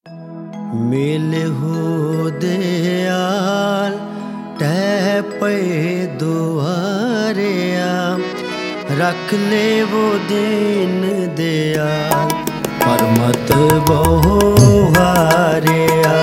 मिल हो दयाल टैपे दुआरिया रख ले वो दीन दयाल पर मत बहु हारिया।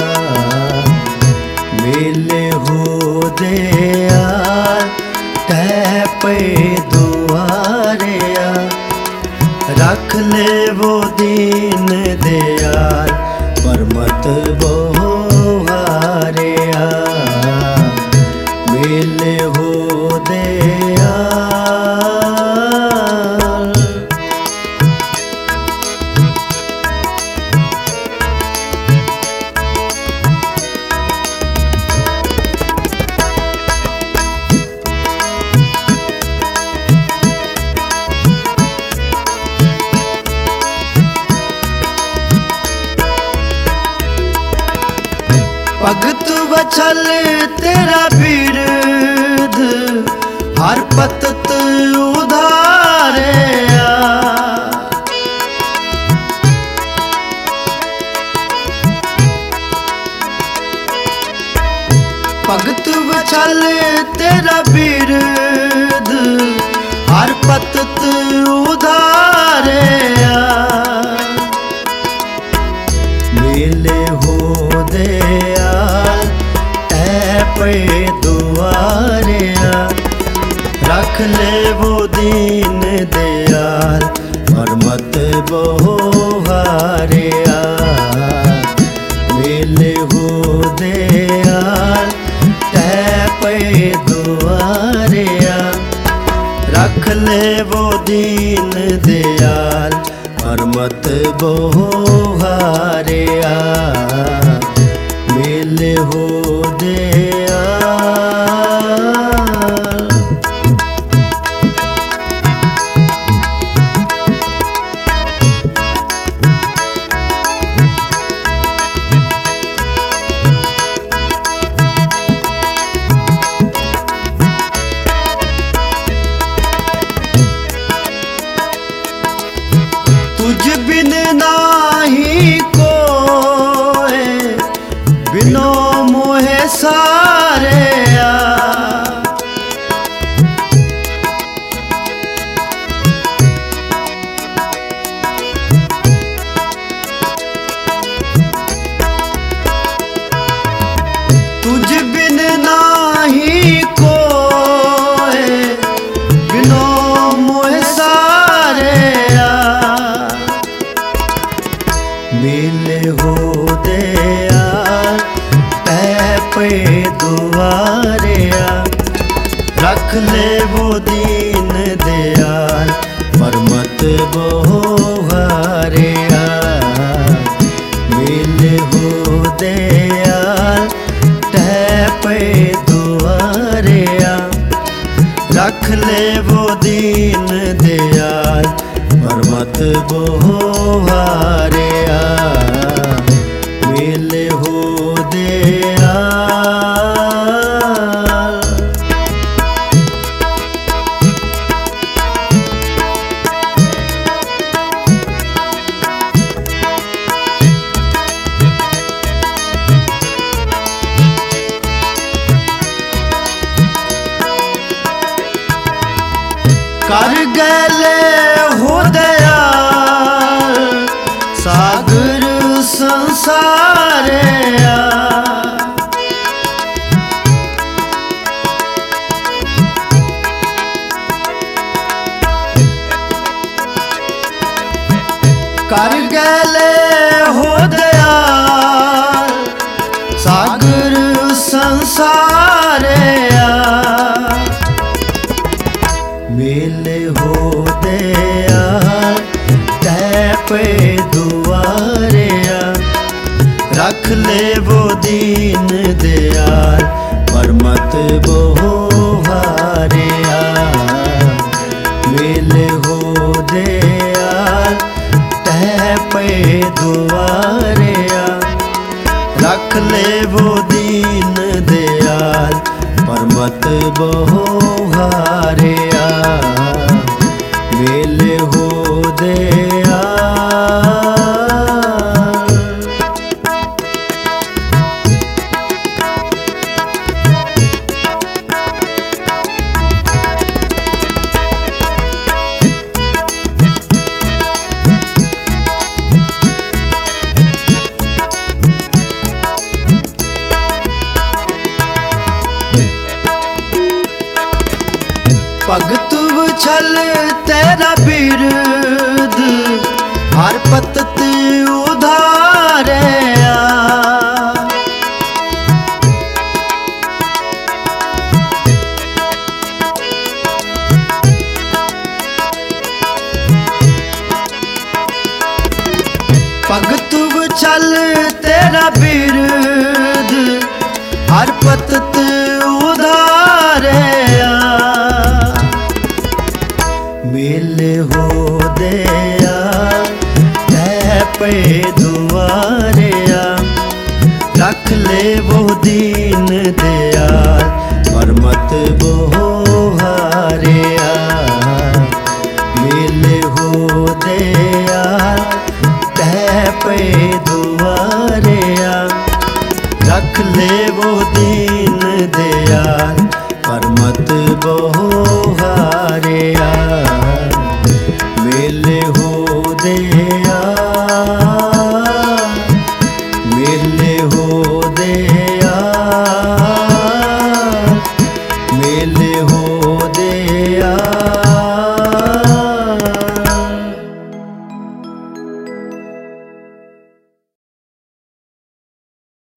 मिल हो दयाल टैपे दुआरिया रख ले वो दीन दयाल पर मत बहु हारिया। मिल हो दयाल। भगत बछल तेरा बिरद हर पतत उधारिया। भगत बछल तेरा बिरद हर पतत उधारिया। मिले हो दयाल टैपे दुआरिया रख ले वो दीन दयाल पर मत बहु हारिया। मिले हो दयाल टैपे दुआरिया रख ले वो दीन दयाल पर मत बहु हारिया। मिल हो दयाल। तुझ बिन नाही कोई बिनो मोहे सारिया। तुझ बिन नाही कोई बिनो मोहे सारिया। मिल हो दयाल टैपे दुआरिया रख ले वो दीन दयाल पर मत बहु हारिया। मिल हो दयाल टैपे दुआरिया रख ले वो दीन दयाल पर मत बहु हारिया। मिल हो दयाल। कर गले हो दयाल सागर संसारिया। कर गले हो दयाल सागर संसारिया। मिल हो दयाल टैपे दुआरिया रख ले वो दीन दयाल पर मत बहु हारिया। मिल हो दयाल टैपे दुआरिया रख ले वो दीन दयाल पर मत बहु हारिया। मिल हो दयाल। छल तेरा बिरद हर पतत उधारिया। भगत छल तेरा बिरद हर पतत उधारिया। मिल हो दया तै पे दुआरिया। रख ले वो दीन दयाल पर मत वो